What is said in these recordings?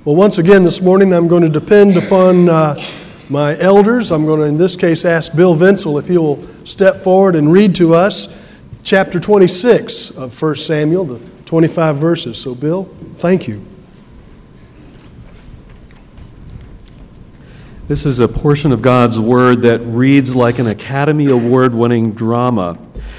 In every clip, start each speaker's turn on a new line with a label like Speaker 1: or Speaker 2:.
Speaker 1: Well, once again this morning I'm going to depend upon my elders. I'm going to, in this case, ask Bill Vinsel if he will step forward and read to us chapter 26 of 1 Samuel, the 25 verses. So, Bill, thank you.
Speaker 2: This is a portion of God's Word that reads like an Academy Award-winning drama,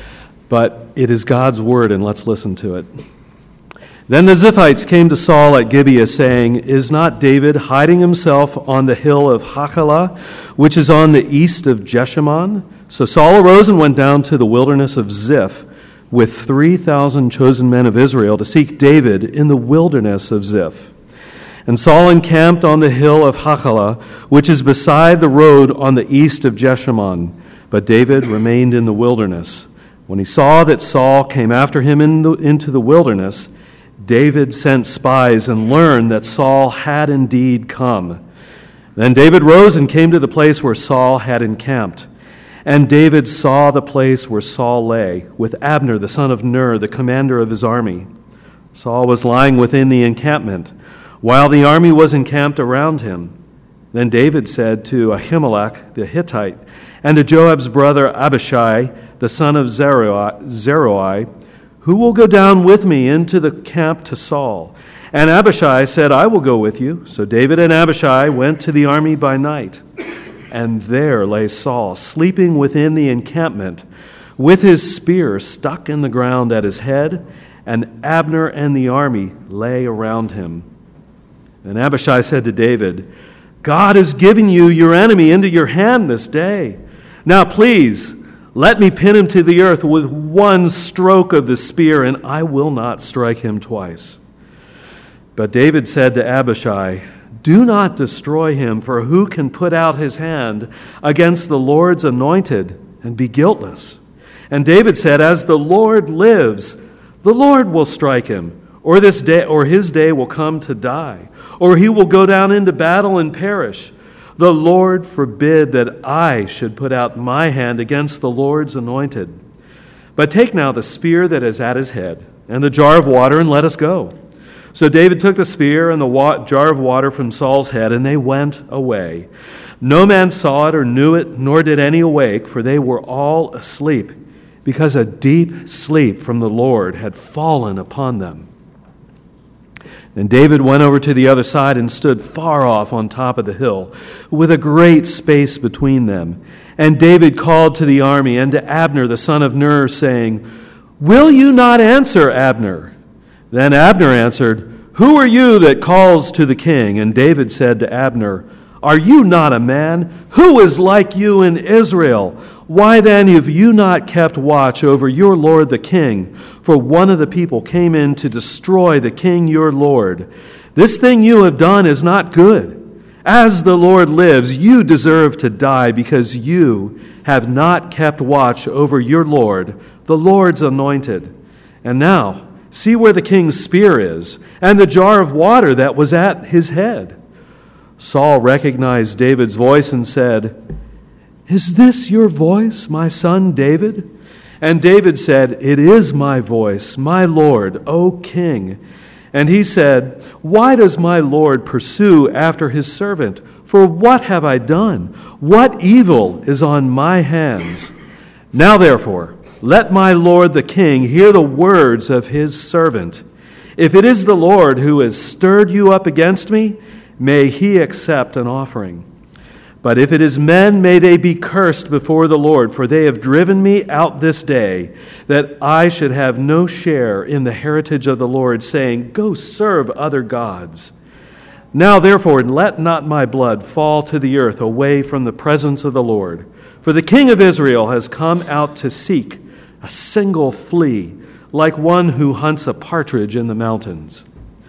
Speaker 2: but it is God's Word, and let's listen to it. Then the Ziphites came to Saul at Gibeah, saying, "Is not David hiding himself on the hill of Hachilah, which is on the east of Jeshimon?" So Saul arose and went down to the wilderness of Ziph with 3,000 chosen men of Israel to seek David in the wilderness of Ziph. And Saul encamped on the hill of Hachilah, which is beside the road on the east of Jeshimon. But David remained in the wilderness. When he saw that Saul came after him into the wilderness, David sent spies and learned that Saul had indeed come. Then David rose and came to the place where Saul had encamped. And David saw the place where Saul lay, with Abner the son of Ner, the commander of his army. Saul was lying within the encampment, while the army was encamped around him. Then David said to Ahimelech the Hittite, and to Joab's brother Abishai, the son of Zeruiah, "Who will go down with me into the camp to Saul?" And Abishai said, "I will go with you." So David and Abishai went to the army by night. And there lay Saul, sleeping within the encampment, with his spear stuck in the ground at his head, and Abner and the army lay around him. And Abishai said to David, "God has given you your enemy into your hand this day. Now please, let me pin him to the earth with one stroke of the spear, and I will not strike him twice." But David said to Abishai, "Do not destroy him, for who can put out his hand against the Lord's anointed and be guiltless?" And David said, "As the Lord lives, the Lord will strike him, or his day will come to die, or he will go down into battle and perish. The Lord forbid that I should put out my hand against the Lord's anointed. But take now the spear that is at his head, and the jar of water, and let us go." So David took the spear and the jar of water from Saul's head, and they went away. No man saw it or knew it, nor did any awake, for they were all asleep, because a deep sleep from the Lord had fallen upon them. Then David went over to the other side and stood far off on top of the hill, with a great space between them. And David called to the army and to Abner the son of Ner, saying, "Will you not answer, Abner?" Then Abner answered, "Who are you that calls to the king?" And David said to Abner, "Are you not a man? Who is like you in Israel? Why then have you not kept watch over your lord the king? For one of the people came in to destroy the king your lord. This thing you have done is not good. As the Lord lives, you deserve to die, because you have not kept watch over your lord, the Lord's anointed. And now, see where the king's spear is, and the jar of water that was at his head." Saul recognized David's voice and said, "Is this your voice, my son David?" And David said, "It is my voice, my lord, O king." And he said, "Why does my lord pursue after his servant? For what have I done? What evil is on my hands? Now therefore, let my lord the king hear the words of his servant. If it is the Lord who has stirred you up against me, may he accept an offering. But if it is men, may they be cursed before the Lord, for they have driven me out this day, that I should have no share in the heritage of the Lord, saying, 'Go serve other gods.' Now therefore, let not my blood fall to the earth away from the presence of the Lord. For the king of Israel has come out to seek a single flea, like one who hunts a partridge in the mountains."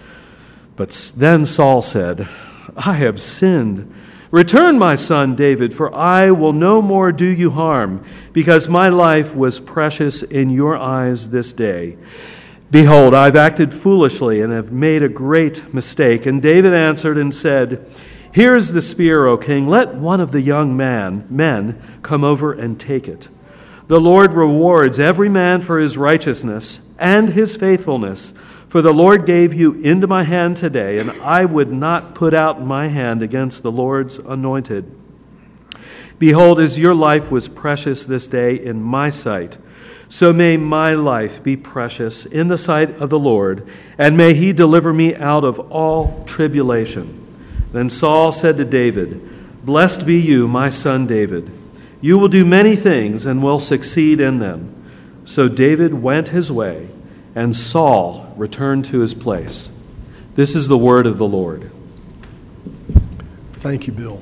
Speaker 2: But then Saul said, "I have sinned. Return, my son David, for I will no more do you harm, because my life was precious in your eyes this day. Behold, I've acted foolishly and have made a great mistake." And David answered and said, "Here is the spear, O king. Let one of the young men come over and take it. The Lord rewards every man for his righteousness and his faithfulness, For the Lord gave you into my hand today, and I would not put out my hand against the Lord's anointed. Behold, as your life was precious this day in my sight, so may my life be precious in the sight of the Lord, and may he deliver me out of all tribulation. Then Saul said to David, Blessed be you, my son David. You will do many things and will succeed in them. So David went his way, and Saul returned to his place. This is the word of the Lord.
Speaker 1: Thank you, Bill.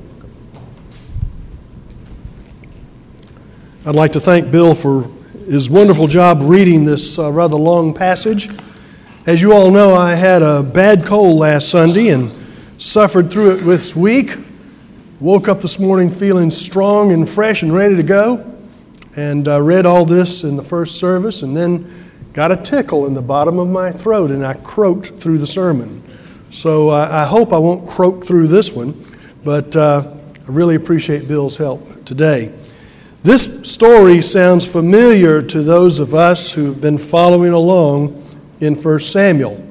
Speaker 1: I'd like to thank Bill for his wonderful job reading this rather long passage. As you all know, I had a bad cold last Sunday and suffered through it this week. Woke up this morning feeling strong and fresh and ready to go, and read all this in the first service, and then got a tickle in the bottom of my throat, and I croaked through the sermon. So I hope I won't croak through this one, but I really appreciate Bill's help today. This story sounds familiar to those of us who've been following along in 1 Samuel.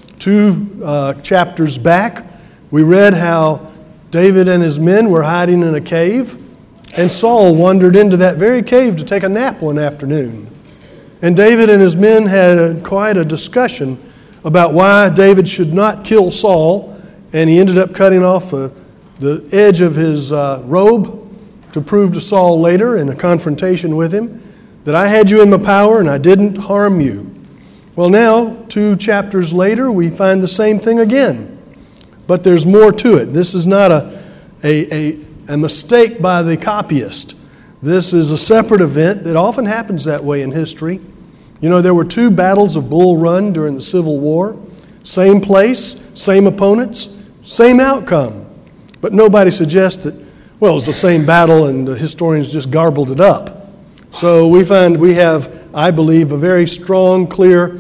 Speaker 1: 2 chapters back, we read how David and his men were hiding in a cave, and Saul wandered into that very cave to take a nap one afternoon. And David and his men had quite a discussion about why David should not kill Saul, and he ended up cutting off the edge of his robe to prove to Saul later in a confrontation with him that I had you in my power and I didn't harm you. Well, now, 2 chapters later, we find the same thing again. But there's more to it. This is not a mistake by the copyist. This is a separate event that often happens that way in history. You know, there were 2 battles of Bull Run during the Civil War. Same place, same opponents, same outcome. But nobody suggests that, well, it was the same battle and the historians just garbled it up. So we have, I believe, a very strong, clear,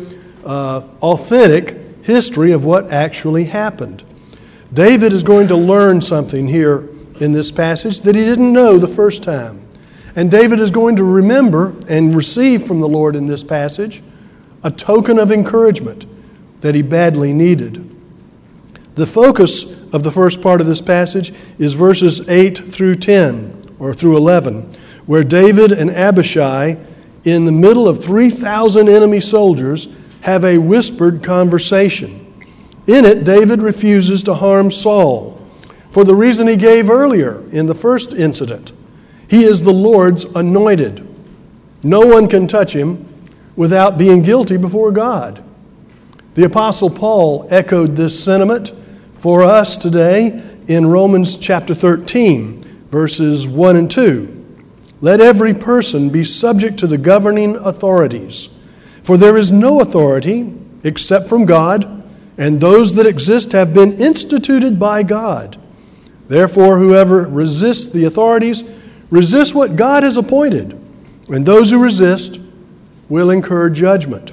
Speaker 1: authentic history of what actually happened. David is going to learn something here in this passage that he didn't know the first time. And David is going to remember and receive from the Lord in this passage a token of encouragement that he badly needed. The focus of the first part of this passage is verses 8 through 10, or through 11, where David and Abishai, in the middle of 3,000 enemy soldiers, have a whispered conversation. In it, David refuses to harm Saul for the reason he gave earlier in the first incident. He is the Lord's anointed. No one can touch him without being guilty before God. The Apostle Paul echoed this sentiment for us today in Romans chapter 13, verses 1 and 2. Let every person be subject to the governing authorities, for there is no authority except from God, and those that exist have been instituted by God. Therefore, whoever resists the authorities resists what God has appointed, and those who resist will incur judgment.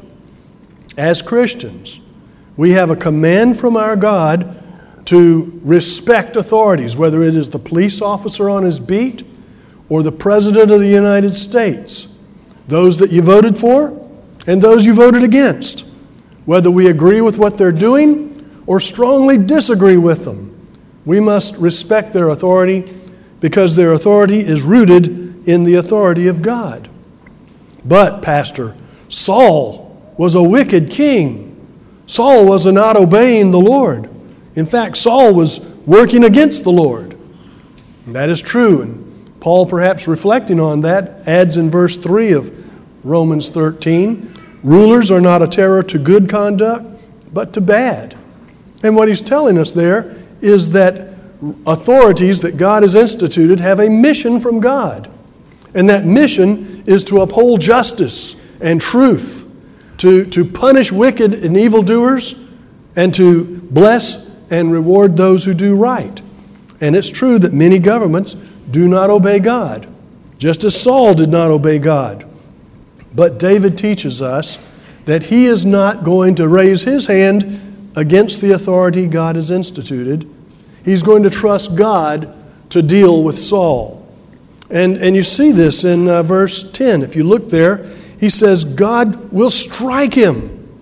Speaker 1: As Christians, we have a command from our God to respect authorities, whether it is the police officer on his beat or the President of the United States, those that you voted for and those you voted against, whether we agree with what they're doing or strongly disagree with them. We must respect their authority because their authority is rooted in the authority of God. But, Pastor, Saul was a wicked king. Saul was not obeying the Lord. In fact, Saul was working against the Lord. And that is true. And Paul, perhaps reflecting on that, adds in verse 3 of Romans 13, rulers are not a terror to good conduct, but to bad. And what he's telling us there is that authorities that God has instituted have a mission from God. And that mission is to uphold justice and truth, to punish wicked and evildoers, and to bless and reward those who do right. And it's true that many governments do not obey God, just as Saul did not obey God. But David teaches us that he is not going to raise his hand against the authority God has instituted. He's going to trust God to deal with Saul. And you see this in verse 10. If you look there, he says God will strike him.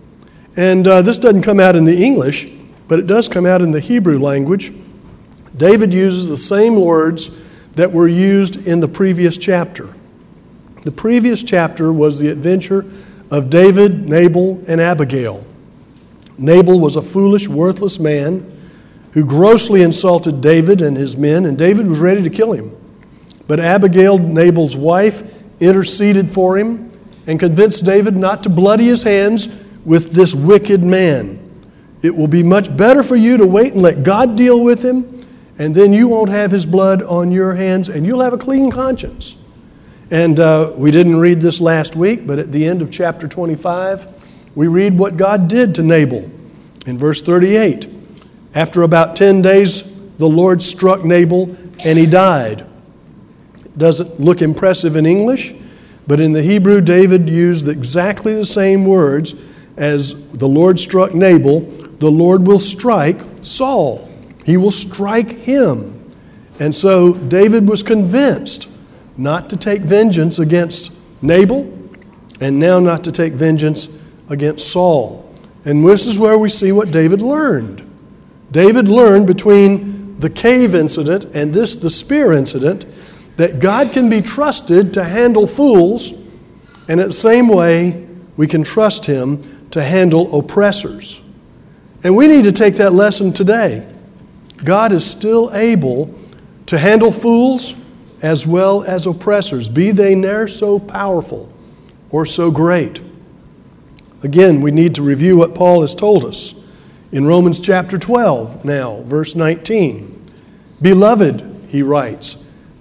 Speaker 1: And this doesn't come out in the English, but it does come out in the Hebrew language. David uses the same words that were used in the previous chapter. The previous chapter was the adventure of David, Nabal, and Abigail. Nabal was a foolish, worthless man who grossly insulted David and his men, and David was ready to kill him. But Abigail, Nabal's wife, interceded for him and convinced David not to bloody his hands with this wicked man. It will be much better for you to wait and let God deal with him, and then you won't have his blood on your hands, and you'll have a clean conscience. And we didn't read this last week, but at the end of chapter 25, we read what God did to Nabal in verse 38. After about 10 days, the Lord struck Nabal, and he died. It doesn't look impressive in English, but in the Hebrew, David used exactly the same words as the Lord struck Nabal. The Lord will strike Saul. He will strike him. And so David was convinced not to take vengeance against Nabal, and now not to take vengeance against Saul. And this is where we see what David learned. David learned between the cave incident and the spear incident that God can be trusted to handle fools, and in the same way, we can trust Him to handle oppressors. And we need to take that lesson today. God is still able to handle fools as well as oppressors, be they ne'er so powerful or so great. Again, we need to review what Paul has told us in Romans chapter 12 now, verse 19. Beloved, he writes,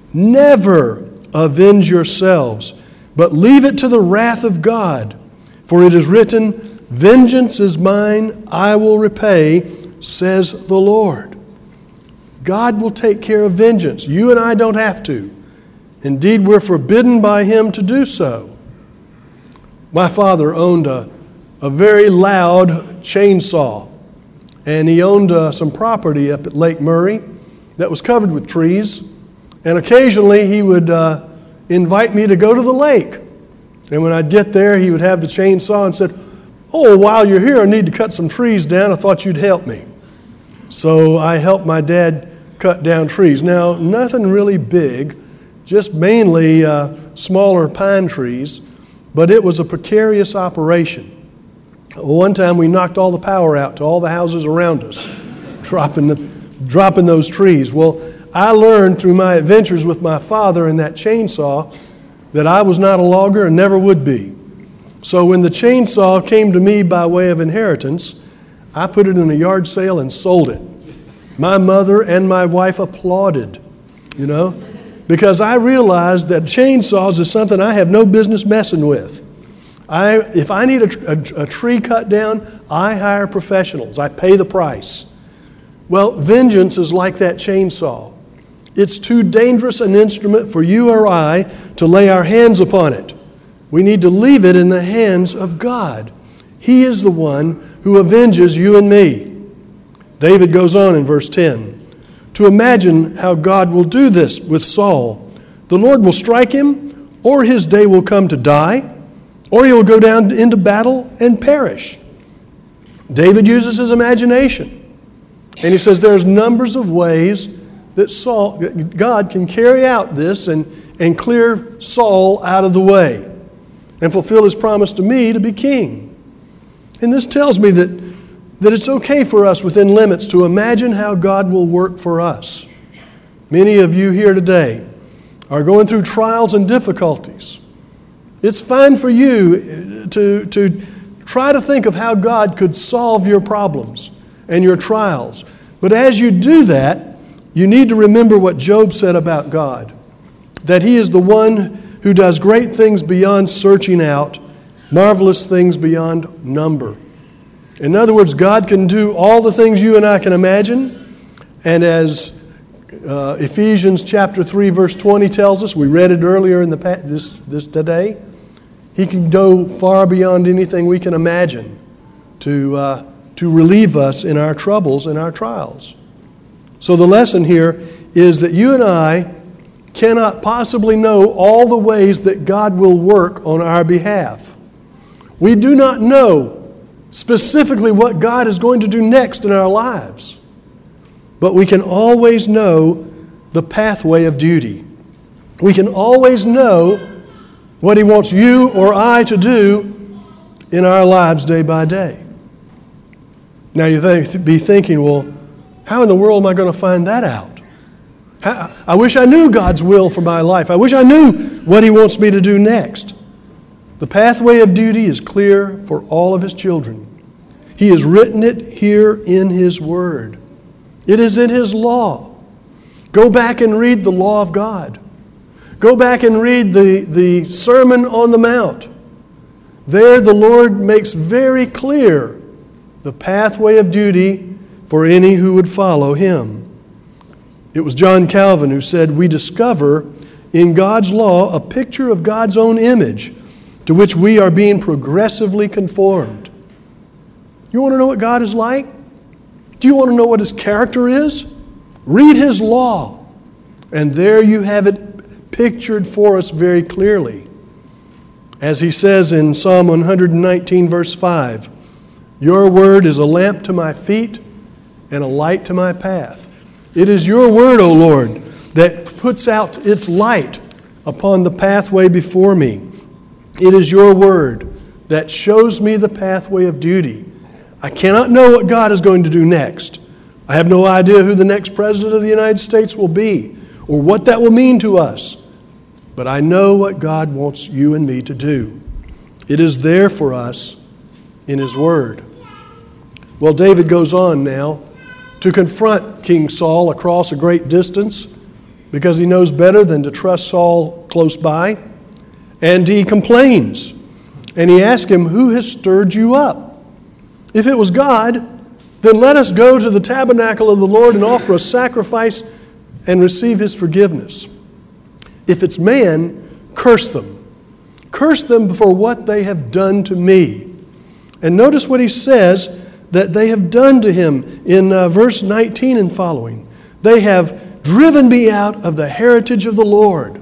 Speaker 1: never avenge yourselves, but leave it to the wrath of God. For it is written, vengeance is mine, I will repay, says the Lord. God will take care of vengeance. You and I don't have to. Indeed, we're forbidden by Him to do so. My father owned a very loud chainsaw, and he owned some property up at Lake Murray that was covered with trees, and occasionally he would invite me to go to the lake. And when I'd get there, he would have the chainsaw and said, oh, while you're here, I need to cut some trees down. I thought you'd help me. So I helped my dad cut down trees. Now, nothing really big, just mainly smaller pine trees, but it was a precarious operation. One time we knocked all the power out to all the houses around us, dropping those trees. Well, I learned through my adventures with my father and that chainsaw that I was not a logger and never would be. So when the chainsaw came to me by way of inheritance, I put it in a yard sale and sold it. My mother and my wife applauded, because I realized that chainsaws is something I have no business messing with. If I need a tree cut down, I hire professionals. I pay the price. Well, vengeance is like that chainsaw. It's too dangerous an instrument for you or I to lay our hands upon it. We need to leave it in the hands of God. He is the one who avenges you and me. David goes on in verse 10 to imagine how God will do this with Saul. The Lord will strike him, or his day will come to die, or he will go down into battle and perish. David uses his imagination, and he says there's numbers of ways that God can carry out this and clear Saul out of the way and fulfill His promise to me to be king. And this tells me that it's okay for us within limits to imagine how God will work for us. Many of you here today are going through trials and difficulties. It's fine for you to try to think of how God could solve your problems and your trials. But as you do that, you need to remember what Job said about God, that He is the one who does great things beyond searching out, marvelous things beyond number. In other words, God can do all the things you and I can imagine, and as Ephesians chapter 3 verse 20 tells us, we read it earlier in this today, He can go far beyond anything we can imagine to relieve us in our troubles and our trials. So the lesson here is that you and I cannot possibly know all the ways that God will work on our behalf. We do not know specifically what God is going to do next in our lives. But we can always know the pathway of duty. We can always know what He wants you or I to do in our lives day by day. Now you be thinking, well, how in the world am I going to find that out? I wish I knew God's will for my life. I wish I knew what He wants me to do next. The pathway of duty is clear for all of His children. He has written it here in His Word. It is in His law. Go back and read the law of God. Go back and read the Sermon on the Mount. There the Lord makes very clear the pathway of duty for any who would follow Him. It was John Calvin who said, "We discover in God's law a picture of God's own image to which we are being progressively conformed." You want to know what God is like? Do you want to know what His character is? Read His law. And there you have it pictured for us very clearly. As He says in Psalm 119, verse 5, "Your word is a lamp to my feet and a light to my path." It is your word, O Lord, that puts out its light upon the pathway before me. It is your word that shows me the pathway of duty. I cannot know what God is going to do next. I have no idea who the next president of the United States will be or what that will mean to us. But I know what God wants you and me to do. It is there for us in His Word. Well, David goes on now to confront King Saul across a great distance because he knows better than to trust Saul close by. And he complains. And he asks him, "Who has stirred you up? If it was God, then let us go to the tabernacle of the Lord and offer a sacrifice and receive His forgiveness. If it's man, curse them. Curse them for what they have done to me." And notice what he says that they have done to him in verse 19 and following. "They have driven me out of the heritage of the Lord."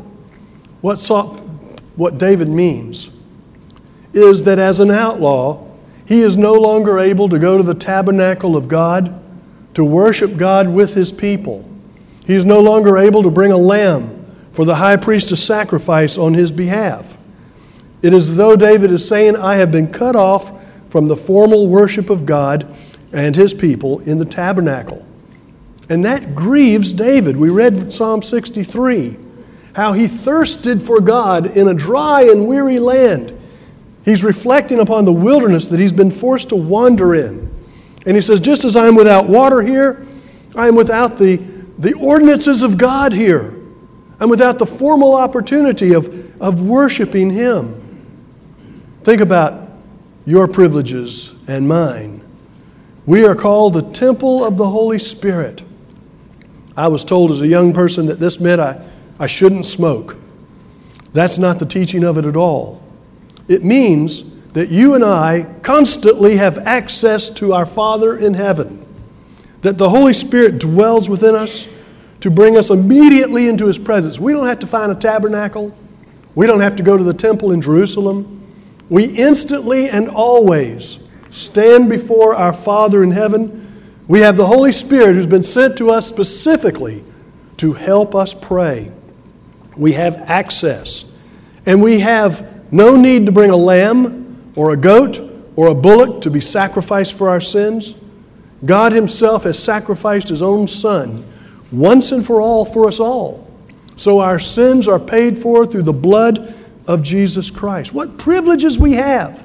Speaker 1: What David means is that as an outlaw, he is no longer able to go to the tabernacle of God to worship God with His people. He is no longer able to bring a lamb for the high priest to sacrifice on his behalf. It is as though David is saying, "I have been cut off from the formal worship of God and His people in the tabernacle." And that grieves David. We read Psalm 63, how he thirsted for God in a dry and weary land. He's reflecting upon the wilderness that he's been forced to wander in. And he says, just as I am without water here, I am without the ordinances of God here. I'm without the formal opportunity of worshiping Him. Think about your privileges and mine. We are called the temple of the Holy Spirit. I was told as a young person that this meant I shouldn't smoke. That's not the teaching of it at all. It means that you and I constantly have access to our Father in heaven. That the Holy Spirit dwells within us to bring us immediately into His presence. We don't have to find a tabernacle. We don't have to go to the temple in Jerusalem. We instantly and always stand before our Father in heaven. We have the Holy Spirit who's been sent to us specifically to help us pray. We have access. And we have no need to bring a lamb or a goat or a bullock to be sacrificed for our sins. God Himself has sacrificed His own Son once and for all for us all. So our sins are paid for through the blood of Jesus Christ. What privileges we have!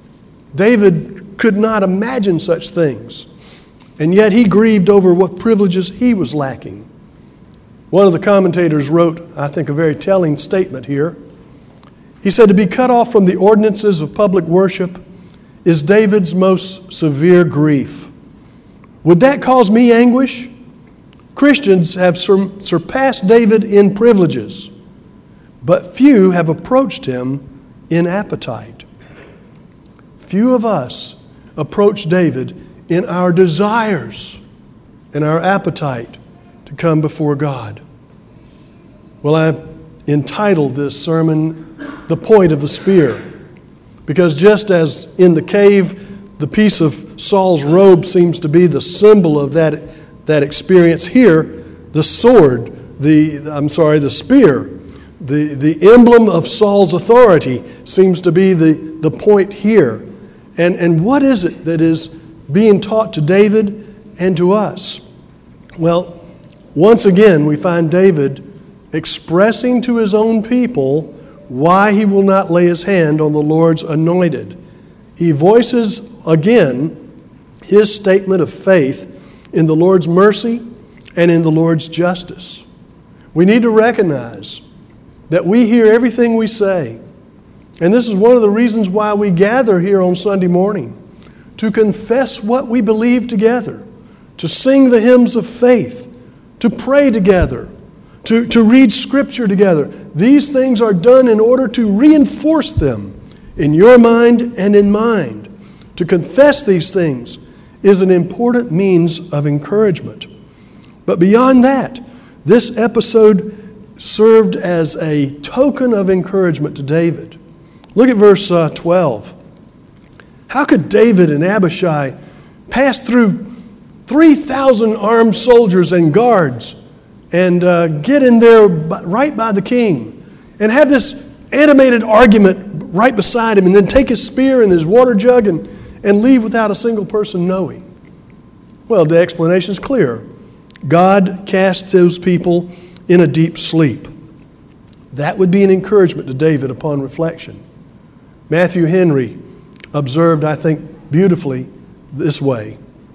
Speaker 1: David could not imagine such things. And yet he grieved over what privileges he was lacking. One of the commentators wrote, I think, a very telling statement here. He said, "To be cut off from the ordinances of public worship is David's most severe grief. Would that cause me anguish? Christians have surpassed David in privileges, but few have approached him in appetite." Few of us approach David in our desires and our appetite to come before God. Well, I've entitled this sermon, "The Point of the Spear," because just as in the cave the piece of Saul's robe seems to be the symbol of that experience here. The sword, the spear, the emblem of Saul's authority seems to be the point here. And what is it that is being taught to David and to us? Well, once again, we find David expressing to his own people why he will not lay his hand on the Lord's anointed. He voices again his statement of faith in the Lord's mercy and in the Lord's justice. We need to recognize that we hear everything we say. And this is one of the reasons why we gather here on Sunday morning, to confess what we believe together, to sing the hymns of faith, to pray together, to read Scripture together. These things are done in order to reinforce them in your mind and in mine. To confess these things is an important means of encouragement. But beyond that, this episode served as a token of encouragement to David. Look at verse 12. How could David and Abishai pass through 3,000 armed soldiers and guards and get in there right by the king and have this animated argument right beside him and then take his spear and his water jug and leave without a single person knowing? Well, the explanation is clear. God cast those people in a deep sleep. That would be an encouragement to David upon reflection. Matthew Henry observed, I think, beautifully this way.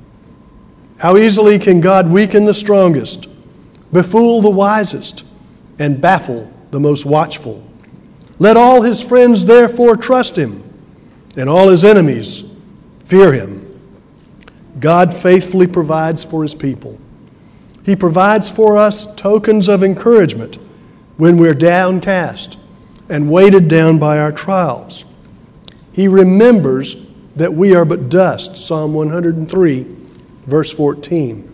Speaker 1: How easily can God weaken the strongest, befool the wisest, and baffle the most watchful. Let all his friends therefore trust him, and all his enemies fear him. God faithfully provides for his people. He provides for us tokens of encouragement when we're downcast and weighted down by our trials. He remembers that we are but dust, Psalm 103, verse 14.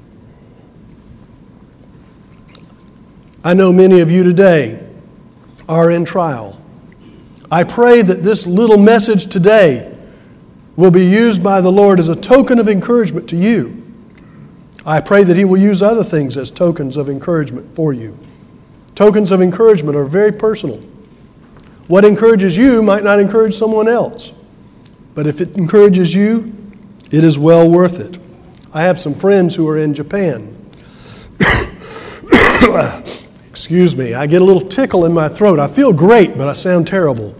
Speaker 1: I know many of you today are in trial. I pray that this little message today will be used by the Lord as a token of encouragement to you. I pray that He will use other things as tokens of encouragement for you. Tokens of encouragement are very personal. What encourages you might not encourage someone else. But if it encourages you, it is well worth it. I have some friends who are in Japan. Excuse me, I get a little tickle in my throat. I feel great, but I sound terrible.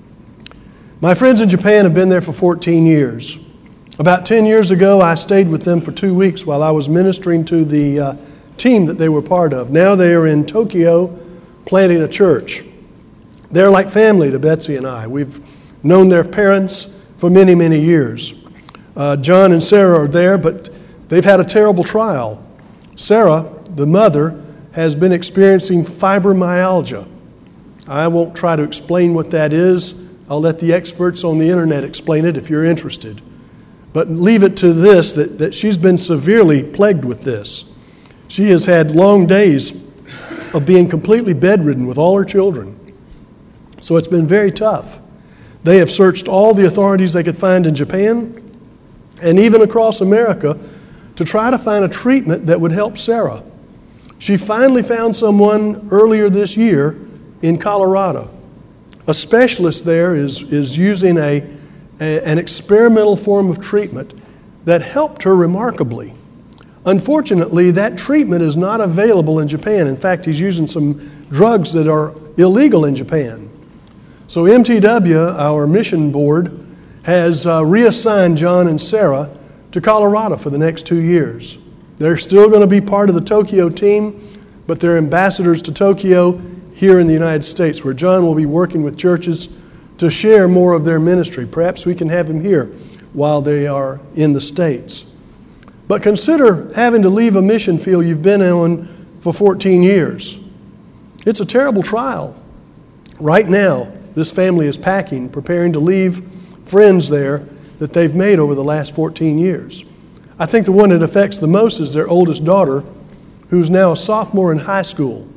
Speaker 1: My friends in Japan have been there for 14 years. About 10 years ago, I stayed with them for 2 weeks while I was ministering to the team that they were part of. Now they are in Tokyo planting a church. They're like family to Betsy and I. We've known their parents for many, many years. John and Sarah are there, but they've had a terrible trial. Sarah, the mother, has been experiencing fibromyalgia. I won't try to explain what that is. I'll let the experts on the internet explain it if you're interested. But leave it to this, that she's been severely plagued with this. She has had long days of being completely bedridden with all her children. So it's been very tough. They have searched all the authorities they could find in Japan and even across America to try to find a treatment that would help Sarah. She finally found someone earlier this year in Colorado. A specialist there is using an experimental form of treatment that helped her remarkably. Unfortunately, that treatment is not available in Japan. In fact, he's using some drugs that are illegal in Japan. So MTW, our mission board, has reassigned John and Sarah to Colorado for the next 2 years. They're still going to be part of the Tokyo team, but they're ambassadors to Tokyo here in the United States, where John will be working with churches to share more of their ministry. Perhaps we can have him here while they are in the States. But consider having to leave a mission field you've been on for 14 years. It's a terrible trial. Right now, this family is packing, preparing to leave friends there that they've made over the last 14 years. I think the one that affects the most is their oldest daughter, who's now a sophomore in high school.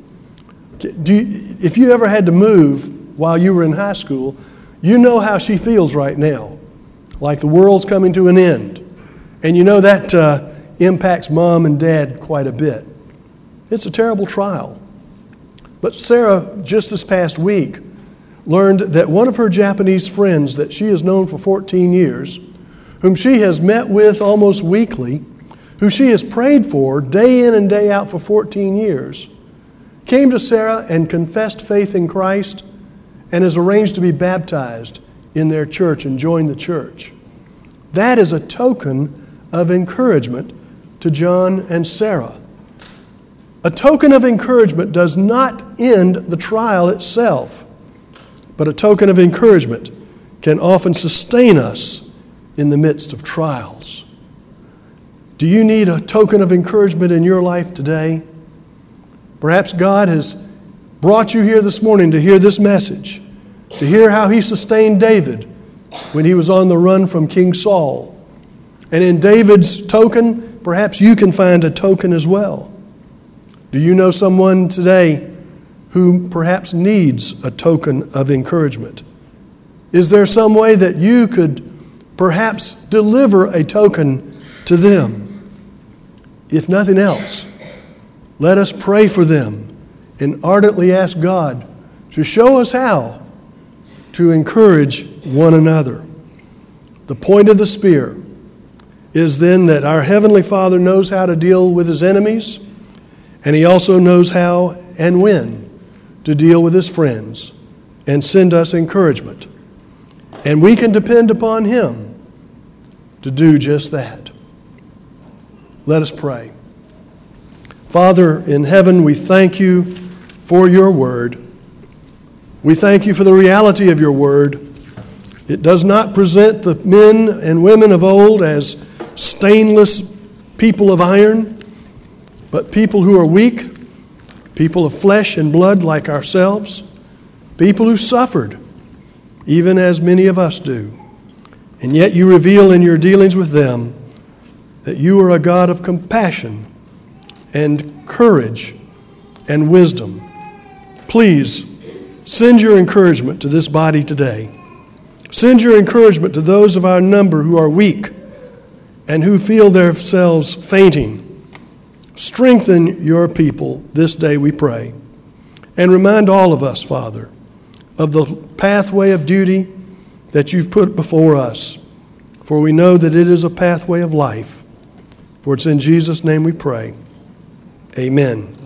Speaker 1: If you ever had to move while you were in high school, you know how she feels right now. like the world's coming to an end. And you know that impacts mom and dad quite a bit. It's a terrible trial. But Sarah, just this past week, learned that one of her Japanese friends that she has known for 14 years, whom she has met with almost weekly, who she has prayed for day in and day out for 14 years, came to Sarah and confessed faith in Christ and has arranged to be baptized in their church and join the church. That is a token of encouragement to John and Sarah. A token of encouragement does not end the trial itself, but a token of encouragement can often sustain us in the midst of trials. Do you need a token of encouragement in your life today? Perhaps God has brought you here this morning to hear this message, to hear how He sustained David when he was on the run from King Saul. And in David's token, perhaps you can find a token as well. Do you know someone today who perhaps needs a token of encouragement? Is there some way that you could perhaps deliver a token to them? If nothing else, let us pray for them and ardently ask God to show us how to encourage one another. The point of the spear is then that our Heavenly Father knows how to deal with His enemies, and He also knows how and when to deal with His friends and send us encouragement. And we can depend upon Him to do just that. Let us pray. Father in heaven, we thank You for Your word. We thank You for the reality of Your word. It does not present the men and women of old as stainless people of iron, but people who are weak, people of flesh and blood like ourselves, people who suffered, even as many of us do. And yet You reveal in Your dealings with them that You are a God of compassion and courage and wisdom. Please send Your encouragement to this body today. Send Your encouragement to those of our number who are weak and who feel themselves fainting. Strengthen Your people this day, we pray. And remind all of us, Father, of the pathway of duty that You've put before us. For we know that it is a pathway of life. For it's in Jesus' name we pray. Amen.